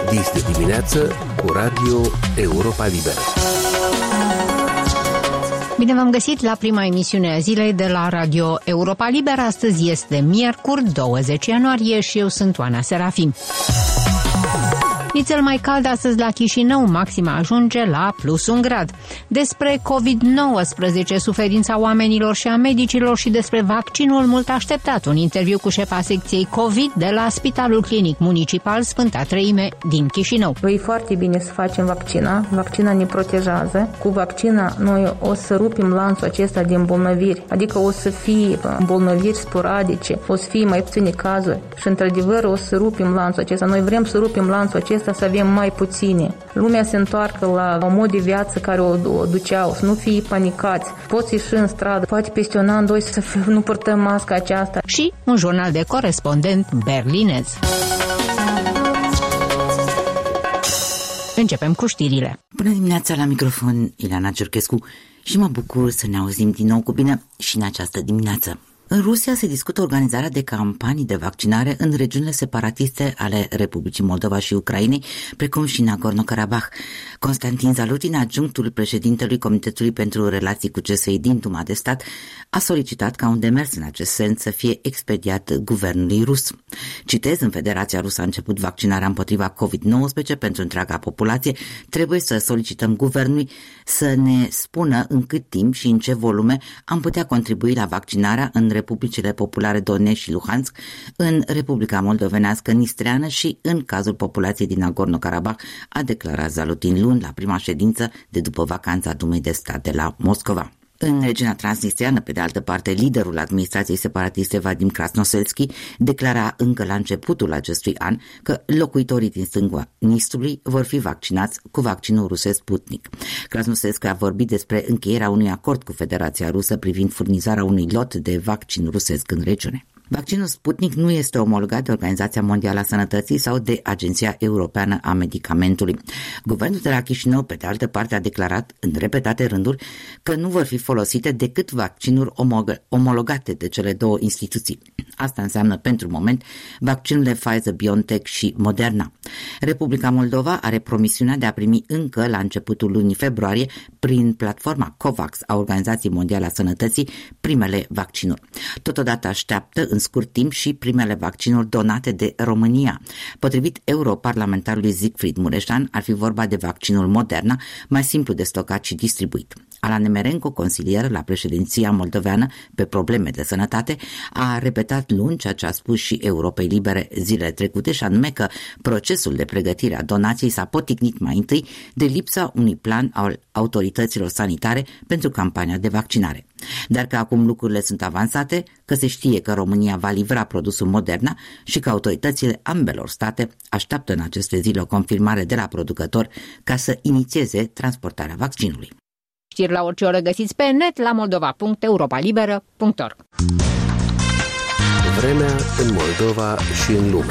Dis de dimineață cu Radio Europa Liberă. Bine v-am găsit la prima emisiune a zilei de la Radio Europa Liberă. Astăzi este miercuri, 20 ianuarie și eu sunt Oana Serafim. Cel mai cald astăzi la Chișinău, maxima ajunge la +1 grad. Despre COVID-19, suferința oamenilor și a medicilor și despre vaccinul mult așteptat. Un interviu cu șefa secției COVID de la Spitalul Clinic Municipal Sfânta Treime din Chișinău. E foarte bine să facem vaccina. Vaccina ne protejează. Cu vaccina noi o să rupem lanțul acesta de îmbolnăviri. Adică o să fie îmbolnăviri sporadice, o să fie mai puține cazuri. Și într-adevăr o să rupem lanțul acesta. Noi vrem să rupem lanțul acesta, să avem mai puține. Lumea se întoarcă la un mod de viață care o duceau, să nu fie panicați. Poți ieși în stradă, poate peste un an, doi să nu purtăm masca aceasta. Și un jurnal de corespondent berlinez. Începem cu știrile. Bună dimineața, la microfon Ileana Cerchescu și mă bucur să ne auzim din nou cu bine și în această dimineață. În Rusia se discută organizarea de campanii de vaccinare în regiunile separatiste ale Republicii Moldova și Ucrainei, precum și Nagorno-Karabakh. Constantin Zalutin, adjunctul președintelui Comitetului pentru Relații cu CSI din Duma de Stat, a solicitat ca un demers în acest sens să fie expediat guvernului rus. Citez, în Federația Rusă a început vaccinarea împotriva COVID-19 pentru întreaga populație. Trebuie să solicităm guvernului să ne spună în cât timp și în ce volume am putea contribui la vaccinarea în Republicile Populare Donetsk și Luhansk, în Republica Moldovenească Nistreană și în cazul populației din Nagorno-Karabakh, a declarat Zalutin luni la prima ședință de după vacanța Dumei de Stat de la Moscova. În regiunea transnistreană, pe de altă parte, liderul administrației separatiste Vadim Krasnoselski declara încă la începutul acestui an că locuitorii din stânga Nistrului vor fi vaccinați cu vaccinul rusesc Sputnik. Krasnoselski a vorbit despre încheierea unui acord cu Federația Rusă privind furnizarea unui lot de vaccin rusesc în regiune. Vaccinul Sputnik nu este omologat de Organizația Mondială a Sănătății sau de Agenția Europeană a Medicamentului. Guvernul de la Chișinău, pe de altă parte, a declarat în repetate rânduri că nu vor fi folosite decât vaccinuri omologate de cele două instituții. Asta înseamnă, pentru moment, vaccinurile Pfizer-BioNTech și Moderna. Republica Moldova are promisiunea de a primi încă la începutul lunii februarie, prin platforma COVAX a Organizației Mondiale a Sănătății, primele vaccinuri. Totodată așteaptă în scurt timp și primele vaccinuri donate de România. Potrivit europarlamentarului Siegfried Mureșan, ar fi vorba de vaccinul Moderna, mai simplu de stocat și distribuit. Alan Nemerenko, consilier la președinția moldoveană pe probleme de sănătate, a repetat luni ceea ce a spus și Europei Libere zilele trecute, și anume că procesul de pregătire a donației s-a poticnit mai întâi de lipsa unui plan al autorităților sanitare pentru campania de vaccinare. Dar că acum lucrurile sunt avansate, că se știe că România va livra produsul Moderna și că autoritățile ambelor state așteaptă în aceste zile o confirmare de la producător ca să inițieze transportarea vaccinului. Știri la orice oră găsiți pe net la moldova.europalibera.org. Vremea în Moldova și în lume.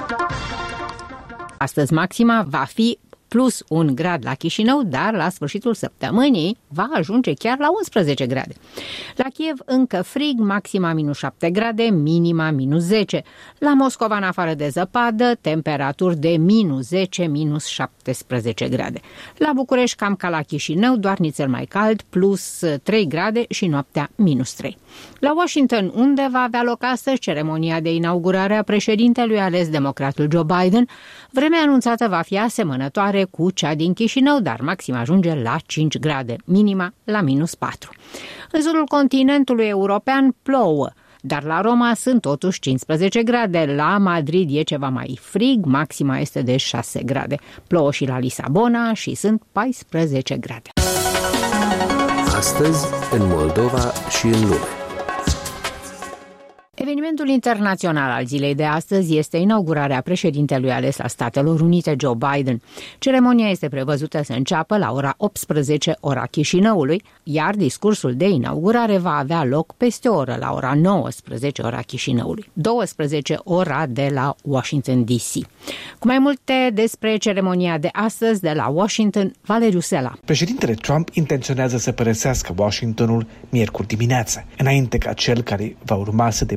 Astăzi maxima va fi +1 grad la Chișinău, dar la sfârșitul săptămânii va ajunge chiar la 11 grade. La Kiev încă frig, maxima -7 grade, minima -10. La Moscova, în afară de zăpadă, temperaturi de -10, -17 grade. La București, cam ca la Chișinău, doar nițel mai cald, +3 grade și noaptea -3. La Washington, unde va avea loc astăzi ceremonia de inaugurare a președintelui ales democratul Joe Biden, vremea anunțată va fi asemănătoare cu cea din Chișinău, dar maxima ajunge la 5 grade, minima la -4. În sudul continentului european plouă, dar la Roma sunt totuși 15 grade. La Madrid e ceva mai frig, maxima este de 6 grade. Plouă și la Lisabona și sunt 14 grade. Astăzi, în Moldova și în lume. Evenimentul internațional al zilei de astăzi este inaugurarea președintelui ales al Statelor Unite, Joe Biden. Ceremonia este prevăzută să înceapă la ora 18, ora Chișinăului, iar discursul de inaugurare va avea loc peste o oră, la ora 19, ora Chișinăului, 12, ora de la Washington DC. Cu mai multe despre ceremonia de astăzi de la Washington, Valeriu Sela. Președintele Trump intenționează să părăsească Washingtonul miercuri dimineață, înainte ca cel care va urma să depună jurământ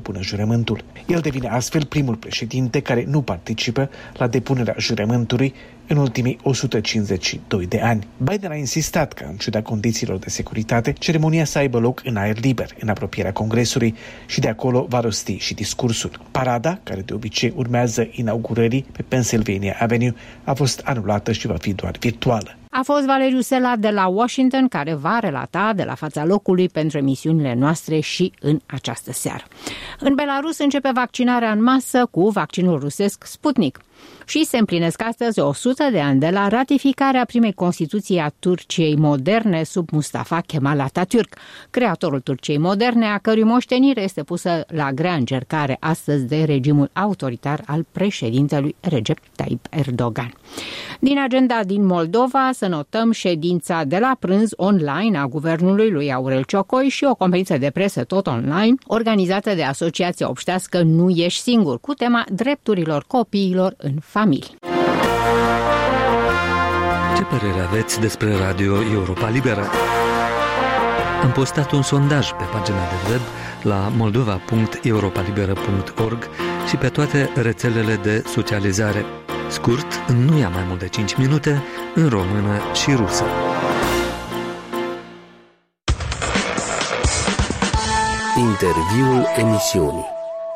jurământul. El devine astfel primul președinte care nu participă la depunerea jurământului în ultimii 152 de ani. Biden a insistat ca, în ciuda condițiilor de securitate, ceremonia să aibă loc în aer liber, în apropierea Congresului, și de acolo va rosti și discursul. Parada, care de obicei urmează inaugurării pe Pennsylvania Avenue, a fost anulată și va fi doar virtuală. A fost Valeriu Sela de la Washington, care va relata de la fața locului pentru emisiunile noastre și în această seară. În Belarus începe vaccinarea în masă cu vaccinul rusesc Sputnik. Și se împlinesc astăzi 100 de ani de la ratificarea primei Constituții a Turciei moderne sub Mustafa Kemal Atatürk, creatorul Turciei moderne, a cărui moștenire este pusă la grea încercare astăzi de regimul autoritar al președintelui Recep Tayyip Erdogan. Din agenda din Moldova să notăm ședința de la prânz online a guvernului lui Aurel Ciocoi și o conferință de presă tot online, organizată de Asociația Obștească Nu Ești Singur, cu tema drepturilor copiilor în familie. Ce părere aveți despre Radio Europa Liberă? Am postat un sondaj pe pagina de web la moldova.europalibera.org și pe toate rețelele de socializare. Scurt, nu ia mai mult de 5 minute, în română și rusă. Interviul emisiunii.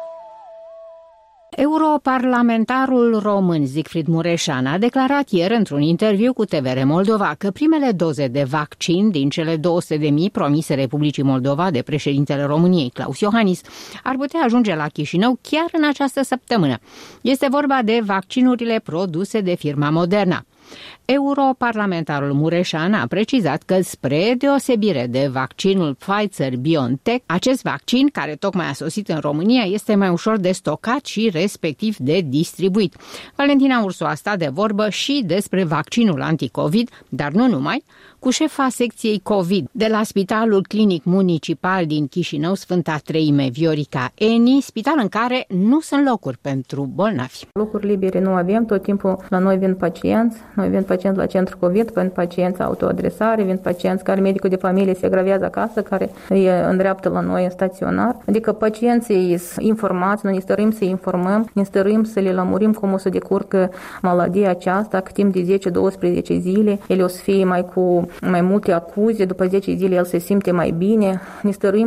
Europarlamentarul român Siegfried Mureșan a declarat ieri într-un interviu cu TVR Moldova că primele doze de vaccin din cele 200.000 promise Republicii Moldova de președintele României, Klaus Iohannis, ar putea ajunge la Chișinău chiar în această săptămână. Este vorba de vaccinurile produse de firma Moderna. Europarlamentarul Mureșan a precizat că, spre deosebire de vaccinul Pfizer-BioNTech, acest vaccin, care tocmai a sosit în România, este mai ușor de stocat și respectiv de distribuit. Valentina Ursu a stat de vorbă și despre vaccinul anticovid, dar nu numai, cu șefa secției COVID de la Spitalul Clinic Municipal din Chișinău, Sfânta Treime, Viorica Eni, spital în care nu sunt locuri pentru bolnavi. Locuri libere nu avem, tot timpul la noi vin pacienți, la centru COVID, vin pacienți autoadresare, vin pacienți care medicul de familie se agravează acasă, care îi îndreaptă la noi în staționar. Adică pacienții sunt informați, noi ne stărim să informăm, ne stărim să le lămurim cum o să decurcă maladia aceasta, că timp de 10-12 zile, ele o să fie mai multe acuze, după 10 zile el se simte mai bine, ne stărim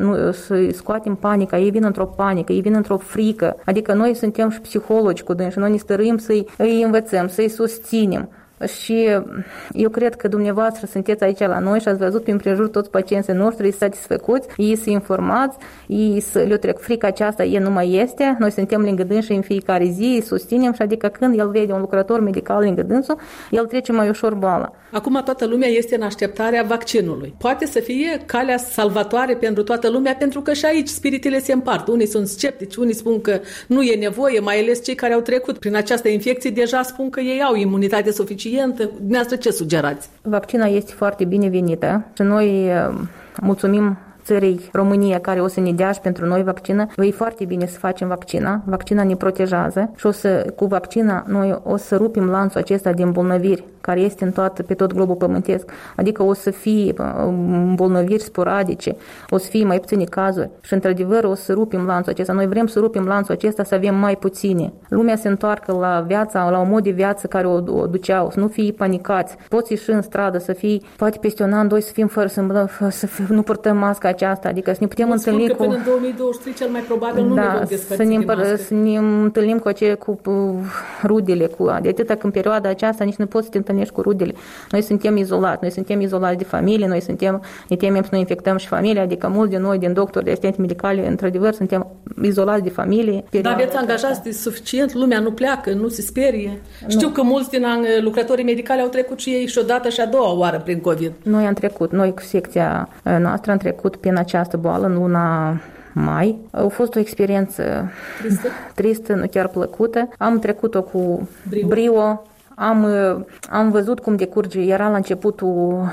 să scoatem panica, ei vin într-o panică, ei vin într-o frică, adică noi suntem și psihologi cu dânsi, noi ne stărim să-i învățăm, să-i susținem. Și eu cred că dumneavoastră sunteți aici la noi și ați văzut prin prejur toți pacienții noștri satisfăcuți, ei sunt informați, ei le trec frica aceasta, ei nu mai este, noi suntem lângă dânsi în fiecare zi, îi susținem și adică când el vede un lucrător medical lângă dânsul, el trece mai ușor boala. Acum toată lumea este în așteptarea vaccinului. Poate să fie calea salvatoare pentru toată lumea, pentru că și aici spiritele se împart. Unii sunt sceptici, unii spun că nu e nevoie, mai ales cei care au trecut prin această infecție deja spun că ei au imunitate suficientă. Dumneavoastră ce sugerați? Vaccina este foarte binevenită și noi mulțumim țării România care o să ne dea și pentru noi vaccină. E foarte bine să facem vaccina. Vaccina ne protejează și cu vaccina noi o să rupem lanțul acesta de îmbolnăviri care este pe tot globul pământesc. Adică o să fie îmbolnăviri sporadice, o să fie mai puține cazuri și într-adevăr o să rupem lanțul acesta. Noi vrem să rupem lanțul acesta, să avem mai puține. Lumea se întoarcă la viața, la un mod de viață care o duceau, să nu fie panicați. Poți ieși în stradă, să fii, poate peste un an, doi, să fim fără, să nu purtăm masca aceasta, adică să ne putem întâlni cu... până în 2023 cel mai probabil nu ne vom despărți să ne întâlnim cu rudele, de atâta că în perioada aceasta nici nu poți să te întâlnești cu rudele. Noi suntem izolați de familie, ne temem să nu infectăm și familia, adică mulți de noi, din doctori, de asistenți medicali, într-adevăr, suntem izolați de familie. Dar aveți angajați de suficient, lumea nu pleacă, nu se sperie. Nu. Știu că mulți din lucrătorii medicali au trecut și ei și o dată și a doua oară prin COVID. Noi cu secția noastră am trecut prin această boală în luna mai. A fost o experiență tristă, nu chiar plăcută. Am trecut-o cu brio. Am văzut cum decurge, era la începutul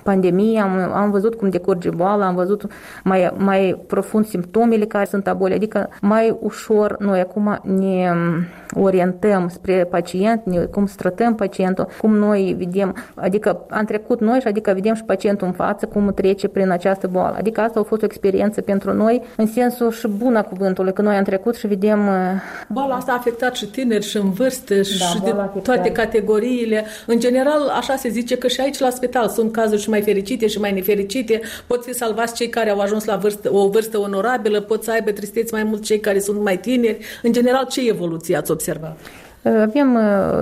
pandemie, am văzut cum decurge boala, am văzut mai profund simptomele care sunt a bolii, adică mai ușor noi acum ne orientăm spre pacient, cum stratăm pacientul, cum noi vedem, adică am trecut noi și adică vedem și pacientul în față cum trece prin această boală. Adică asta a fost o experiență pentru noi în sensul și bun a cuvântului, că noi am trecut și vedem... Boala asta a afectat și tineri și în vârstă și de toate categoriile. În general, așa se zice că și aici la spital sunt cazuri și mai fericite și mai nefericite. Pot fi salvați cei care au ajuns la o vârstă onorabilă, pot să aibă tristeți mai mult cei care sunt mai tineri. În general, ce evoluție ați observat? Avem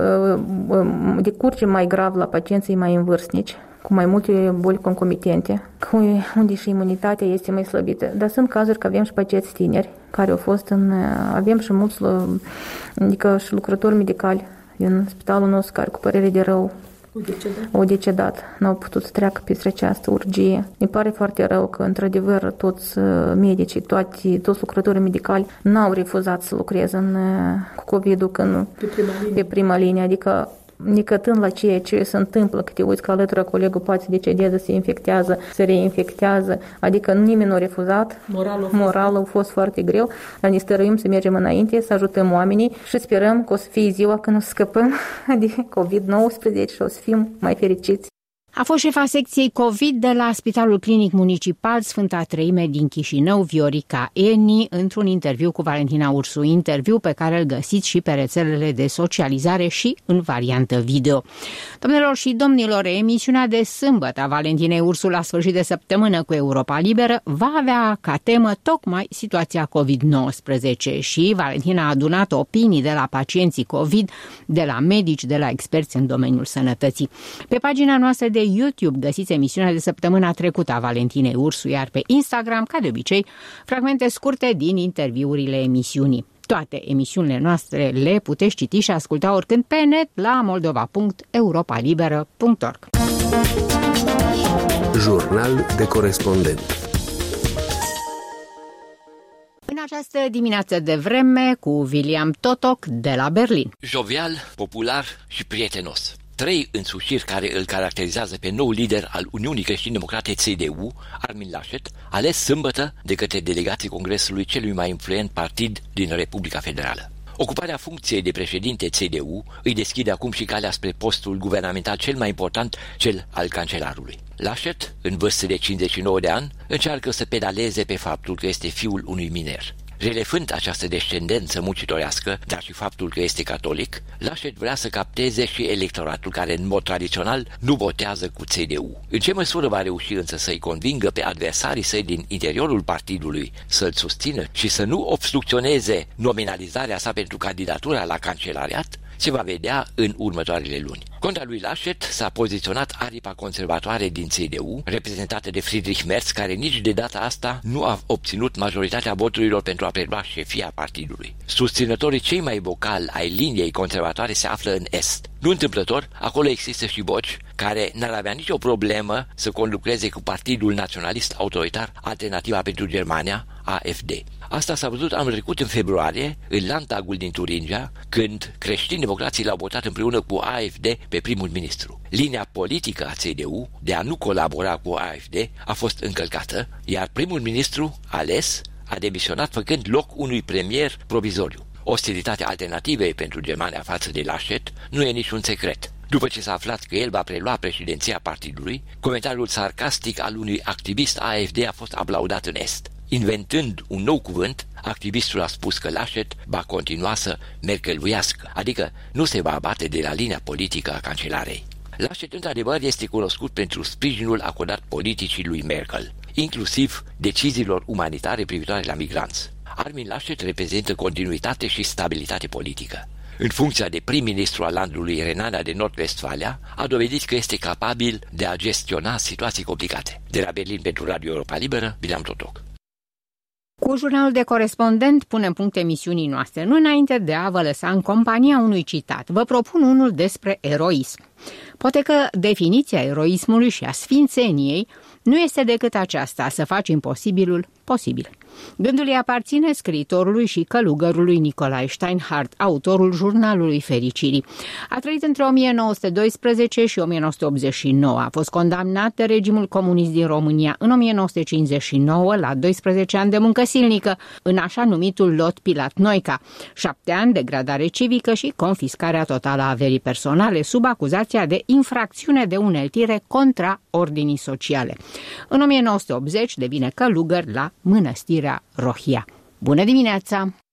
decurge mai grav la pacienții mai învârstnici, cu mai multe boli concomitente, unde și imunitatea este mai slăbită. Dar sunt cazuri că avem și pacienți tineri, care au fost avem și mulți, adică și lucrători medicali din spitalul nostru, care cu părere de rău au decedat, n-au putut să treacă peste această urgie. Mi pare foarte rău că, într-adevăr, toți medicii, toți lucrătorii medicali n-au refuzat să lucreze cu COVID-ul pe prima linie, adică necătând la ceea ce se întâmplă, că te uiți că alături colegul poate să decedeze, se infectează, se reinfectează, adică nimeni nu a refuzat, moralul a fost foarte greu, dar ne stăruim să mergem înainte, să ajutăm oamenii și sperăm că o să fie ziua când o să scăpăm de COVID-19 și o să fim mai fericiți. A fost șefa secției COVID de la Spitalul Clinic Municipal Sfânta Treime din Chișinău, Viorica Eni, într-un interviu cu Valentina Ursu, interviu pe care îl găsiți și pe rețelele de socializare și în variantă video. Domnilor și domnilor, emisiunea de sâmbătă a Valentinei Ursu la sfârșit de săptămână cu Europa Liberă va avea ca temă tocmai situația COVID-19 și Valentina a adunat opinii de la pacienții COVID, de la medici, de la experți în domeniul sănătății. Pe pagina noastră de YouTube găsiți emisiunea de săptămâna trecută a Valentinei Ursu, iar pe Instagram, ca de obicei, fragmente scurte din interviurile emisiunii. Toate emisiunile noastre le puteți citi și asculta oricând pe net la moldova.europalibera.org. Jurnal de corespondent. În această dimineață de vreme cu William Totoc de la Berlin. Jovial, popular și prietenos. 3 însușiri care îl caracterizează pe nou lider al Uniunii Creștin-Democrate CDU, Armin Laschet, ales sâmbătă de către delegații Congresului celui mai influent partid din Republica Federală. Ocuparea funcției de președinte CDU îi deschide acum și calea spre postul guvernamental cel mai important, cel al cancelarului. Laschet, în vârstă de 59 de ani, încearcă să pedaleze pe faptul că este fiul unui miner. Relevând această descendență muncitorească, dar și faptul că este catolic, Laschet vrea să capteze și electoratul care în mod tradițional nu votează cu CDU. În ce măsură va reuși însă să-i convingă pe adversarii săi din interiorul partidului să-l susțină și să nu obstrucționeze nominalizarea sa pentru candidatura la cancelariat, se va vedea în următoarele luni. Contra lui Laschet s-a poziționat aripa conservatoare din CDU, reprezentată de Friedrich Merz, care nici de data asta nu a obținut majoritatea voturilor pentru a prelua șefia partidului. Susținătorii cei mai vocali ai liniei conservatoare se află în Est. Nu întâmplător, acolo există și voci care n-ar avea nicio problemă să conlucreze cu Partidul Naționalist Autoritar Alternativa pentru Germania, AfD. Asta s-a văzut anul trecut în februarie, în Landtagul din Turingia, când creștini-democrații l-au votat împreună cu AfD pe primul ministru. Linia politică a CDU de a nu colabora cu AfD a fost încălcată, iar primul ministru ales a demisionat făcând loc unui premier provizoriu. Ostilitatea alternativei pentru Germania față de Laschet nu e niciun secret. După ce s-a aflat că el va prelua președinția partidului, comentariul sarcastic al unui activist AfD a fost aplaudat în Est. Inventând un nou cuvânt, activistul a spus că Laschet va continua să merkeluiască, adică nu se va abate de la linia politică a cancelarei. Laschet, într-adevăr, este cunoscut pentru sprijinul acordat politicii lui Merkel, inclusiv deciziilor umanitare privitoare la migranți. Armin Laschet reprezintă continuitate și stabilitate politică. În funcția de prim-ministru al landului Renania de Nord-Vestfalia, a dovedit că este capabil de a gestiona situații complicate. De la Berlin pentru Radio Europa Liberă, William Totoc. Cu jurnalul de corespondent punem punct emisiunii noastre, nu înainte de a vă lăsa în compania unui citat. Vă propun unul despre eroism. Poate că definiția eroismului și a sfințeniei nu este decât aceasta, să faci imposibilul posibile. Gândul îi aparține scriitorului și călugărului Nicolae Steinhardt, autorul Jurnalului Fericirii. A trăit între 1912 și 1989. A fost condamnat de regimul comunist din România în 1959 la 12 ani de muncă silnică, în așa numitul lot Pilat-Noica, 7 ani de gradare civică și confiscarea totală a averii personale sub acuzația de infracțiune de uneltire contra ordinii sociale. În 1980 devine călugăr la Mănăstirea Rohia. Bună dimineața!